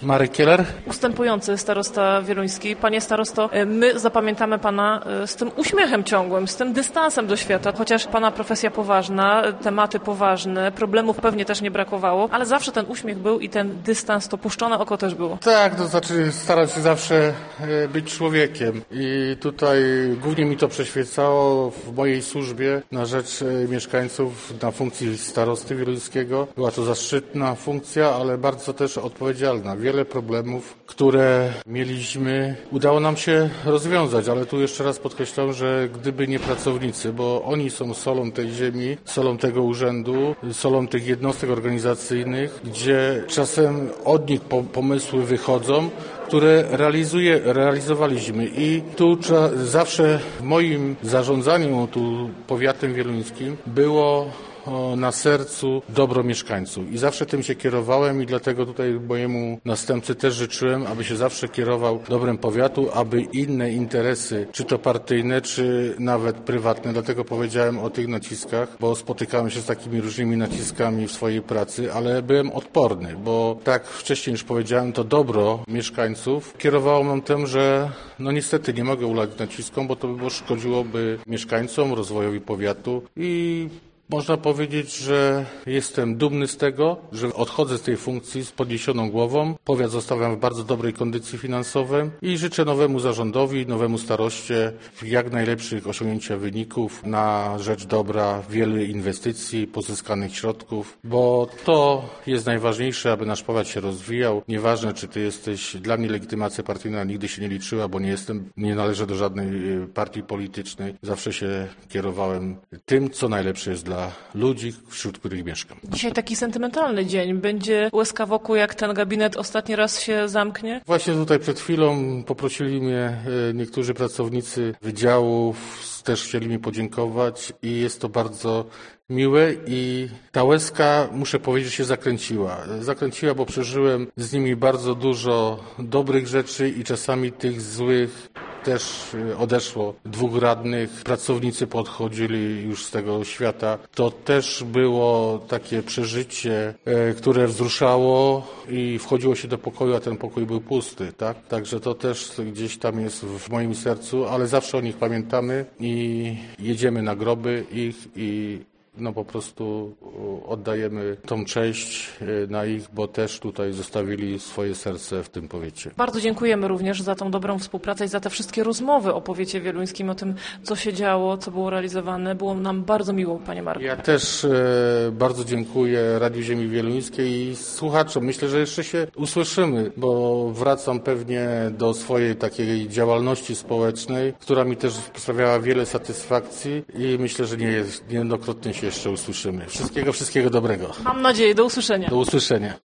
Marek Kieler. Ustępujący starosta wieluński. Panie starosto, my zapamiętamy pana z tym uśmiechem ciągłym, z tym dystansem do świata, chociaż pana profesja poważna, tematy poważne, problemów pewnie też nie brakowało, ale zawsze ten uśmiech był i ten dystans, to puszczone oko też było. Tak, to znaczy starać się zawsze być człowiekiem i tutaj głównie mi to przyświecało w mojej służbie na rzecz mieszkańców na funkcji starosty wieluńskiego. Była to zaszczytna funkcja, ale bardzo też odpowiedzialna. Wiele problemów, które mieliśmy, udało nam się rozwiązać, ale tu jeszcze raz podkreślam, że gdyby nie pracownicy, bo oni są solą tej ziemi, solą tego urzędu, solą tych jednostek organizacyjnych, gdzie czasem od nich pomysły wychodzą, które realizowaliśmy i tu zawsze w moim zarządzaniu tu powiatem wieluńskim było na sercu dobro mieszkańców i zawsze tym się kierowałem i dlatego tutaj mojemu następcy też życzyłem, aby się zawsze kierował dobrem powiatu, aby inne interesy, czy to partyjne, czy nawet prywatne, dlatego powiedziałem o tych naciskach, bo spotykałem się z takimi różnymi naciskami w swojej pracy, ale byłem odporny, bo tak wcześniej już powiedziałem, to dobro mieszkańców kierowało mnie tym, że no niestety nie mogę ulegać naciskom, bo to szkodziłoby mieszkańcom, rozwojowi powiatu i można powiedzieć, że jestem dumny z tego, że odchodzę z tej funkcji z podniesioną głową. Powiat zostawiam w bardzo dobrej kondycji finansowej i życzę nowemu zarządowi, nowemu staroście jak najlepszych osiągnięcia wyników na rzecz dobra wielu inwestycji, pozyskanych środków, bo to jest najważniejsze, aby nasz powiat się rozwijał. Nieważne, czy ty jesteś, dla mnie legitymacja partyjna nigdy się nie liczyła, bo nie należę do żadnej partii politycznej. Zawsze się kierowałem tym, co najlepsze jest dla ludzi, wśród których mieszkam. Dzisiaj taki sentymentalny dzień. Będzie łezka wokół, jak ten gabinet ostatni raz się zamknie? Właśnie tutaj przed chwilą poprosili mnie niektórzy pracownicy wydziałów, też chcieli mi podziękować i jest to bardzo miłe i ta łezka, muszę powiedzieć, się zakręciła. Zakręciła, bo przeżyłem z nimi bardzo dużo dobrych rzeczy i czasami tych złych też odeszło. 2 radnych, pracownicy podchodzili już z tego świata. To też było takie przeżycie, które wzruszało i wchodziło się do pokoju, a ten pokój był pusty, tak? Także to też gdzieś tam jest w moim sercu, ale zawsze o nich pamiętamy i jedziemy na groby ich i no po prostu oddajemy tą cześć na ich, bo też tutaj zostawili swoje serce w tym powiecie. Bardzo dziękujemy również za tą dobrą współpracę i za te wszystkie rozmowy o powiecie wieluńskim, o tym, co się działo, co było realizowane. Było nam bardzo miło, panie Marku. Ja też bardzo dziękuję Radiu Ziemi Wieluńskiej i słuchaczom. Myślę, że jeszcze się usłyszymy, bo wracam pewnie do swojej takiej działalności społecznej, która mi też sprawiała wiele satysfakcji i myślę, że niejednokrotnie się jeszcze usłyszymy. Wszystkiego dobrego. Mam nadzieję, do usłyszenia. Do usłyszenia.